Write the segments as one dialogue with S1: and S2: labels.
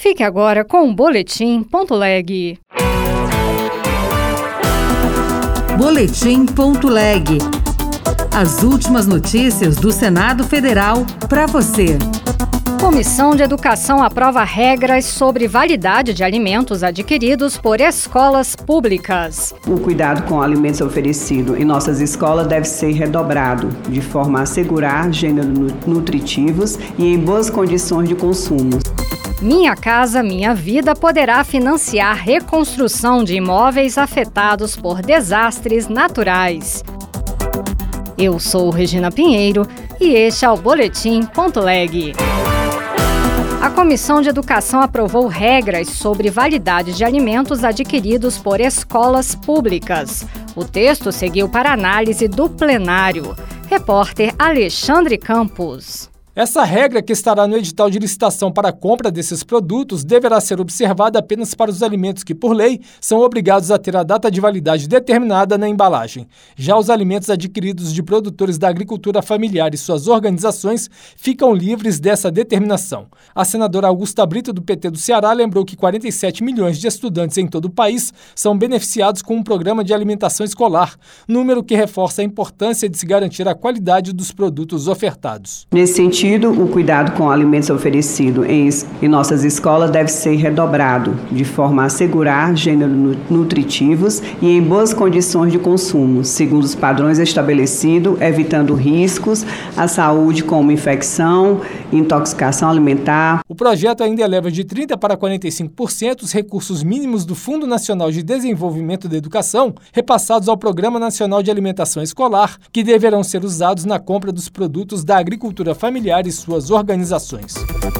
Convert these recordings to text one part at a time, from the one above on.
S1: Fique agora com o Boletim.leg.
S2: Boletim.leg. As últimas notícias do Senado Federal para você.
S1: Comissão de Educação aprova regras sobre validade de alimentos adquiridos por escolas públicas.
S3: O cuidado com alimentos oferecidos em nossas escolas deve ser redobrado, de forma a assegurar gêneros nutritivos e em boas condições de consumo.
S1: Minha Casa Minha Vida poderá financiar reconstrução de imóveis afetados por desastres naturais. Eu sou Regina Pinheiro e este é o Boletim.leg. A Comissão de Educação aprovou regras sobre validade de alimentos adquiridos por escolas públicas. O texto seguiu para análise do plenário. Repórter Alexandre Campos.
S4: Essa regra, que estará no edital de licitação para a compra desses produtos, deverá ser observada apenas para os alimentos que, por lei, são obrigados a ter a data de validade determinada na embalagem. Já os alimentos adquiridos de produtores da agricultura familiar e suas organizações ficam livres dessa determinação. A senadora Augusta Brito, do PT do Ceará, lembrou que 47 milhões de estudantes em todo o país são beneficiados com um programa de alimentação escolar, número que reforça a importância de se garantir a qualidade dos produtos ofertados.
S3: Nesse sentido, o cuidado com alimentos oferecidos em nossas escolas deve ser redobrado, de forma a assegurar gêneros nutritivos e em boas condições de consumo, segundo os padrões estabelecidos, evitando riscos à saúde como infecção, intoxicação alimentar.
S4: O projeto ainda eleva de 30% para 45% os recursos mínimos do Fundo Nacional de Desenvolvimento da Educação, repassados ao Programa Nacional de Alimentação Escolar, que deverão ser usados na compra dos produtos da agricultura familiar e suas organizações.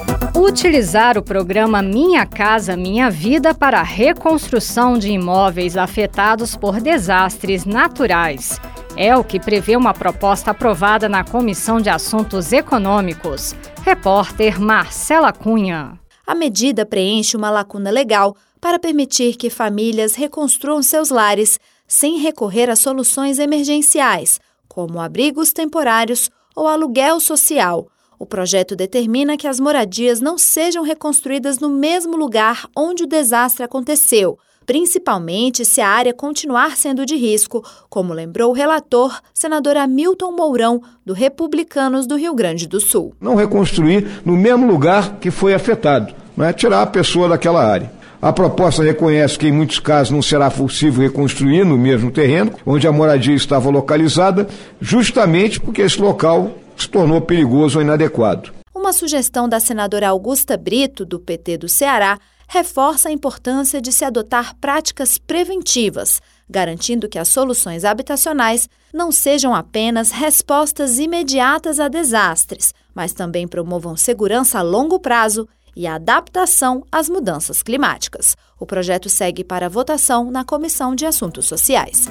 S1: Utilizar o programa Minha Casa Minha Vida para a reconstrução de imóveis afetados por desastres naturais. É o que prevê uma proposta aprovada na Comissão de Assuntos Econômicos. Repórter Marcela Cunha.
S5: A medida preenche uma lacuna legal para permitir que famílias reconstruam seus lares sem recorrer a soluções emergenciais, como abrigos temporários ou aluguel social. O projeto determina que as moradias não sejam reconstruídas no mesmo lugar onde o desastre aconteceu, principalmente se a área continuar sendo de risco, como lembrou o relator, senador Hamilton Mourão, do Republicanos do Rio Grande do Sul.
S6: Não reconstruir no mesmo lugar que foi afetado, não é tirar a pessoa daquela área. A proposta reconhece que em muitos casos não será possível reconstruir no mesmo terreno onde a moradia estava localizada, justamente porque esse local se tornou perigoso ou inadequado.
S5: Uma sugestão da senadora Augusta Brito, do PT do Ceará, reforça a importância de se adotar práticas preventivas, garantindo que as soluções habitacionais não sejam apenas respostas imediatas a desastres, mas também promovam segurança a longo prazo e a adaptação às mudanças climáticas. O projeto segue para votação na Comissão de Assuntos Sociais.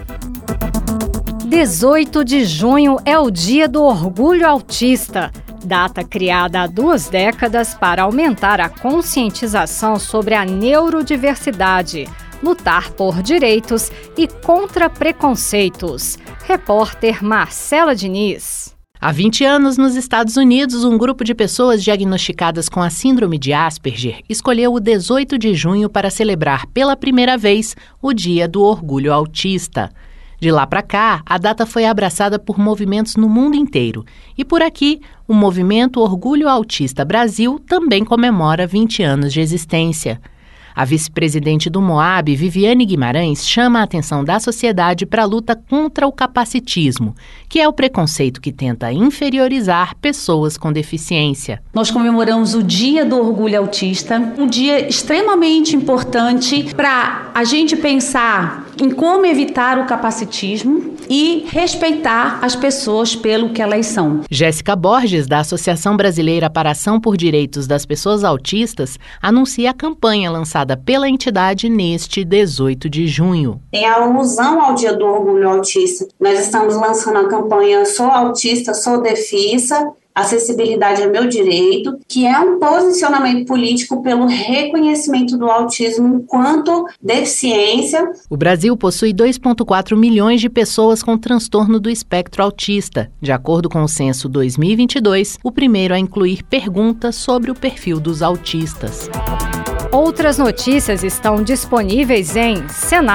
S1: 18 de junho é o Dia do Orgulho Autista, data criada há 2 décadas para aumentar a conscientização sobre a neurodiversidade, lutar por direitos e contra preconceitos. Repórter Marcela Diniz.
S7: Há 20 anos, nos Estados Unidos, um grupo de pessoas diagnosticadas com a síndrome de Asperger escolheu o 18 de junho para celebrar pela primeira vez o Dia do Orgulho Autista. De lá para cá, a data foi abraçada por movimentos no mundo inteiro. E por aqui, o movimento Orgulho Autista Brasil também comemora 20 anos de existência. A vice-presidente do MOAB, Viviane Guimarães, chama a atenção da sociedade para a luta contra o capacitismo, que é o preconceito que tenta inferiorizar pessoas com deficiência.
S8: Nós comemoramos o Dia do Orgulho Autista, um dia extremamente importante para a gente pensar em como evitar o capacitismo e respeitar as pessoas pelo que elas são.
S7: Jéssica Borges, da Associação Brasileira para a Ação por Direitos das Pessoas Autistas, anuncia a campanha lançada pela entidade neste 18 de junho.
S9: Em alusão ao Dia do Orgulho Autista, nós estamos lançando a campanha Sou Autista, Sou Defissa, Acessibilidade é Meu Direito, que é um posicionamento político pelo reconhecimento do autismo enquanto deficiência.
S7: O Brasil possui 2,4 milhões de pessoas com transtorno do espectro autista. De acordo com o censo 2022, o primeiro a incluir perguntas sobre o perfil dos autistas.
S1: Outras notícias estão disponíveis em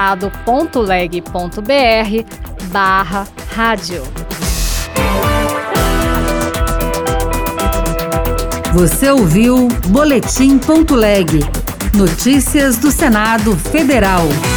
S1: senado.leg.br/rádio.
S2: Você ouviu Boletim.leg. Notícias do Senado Federal.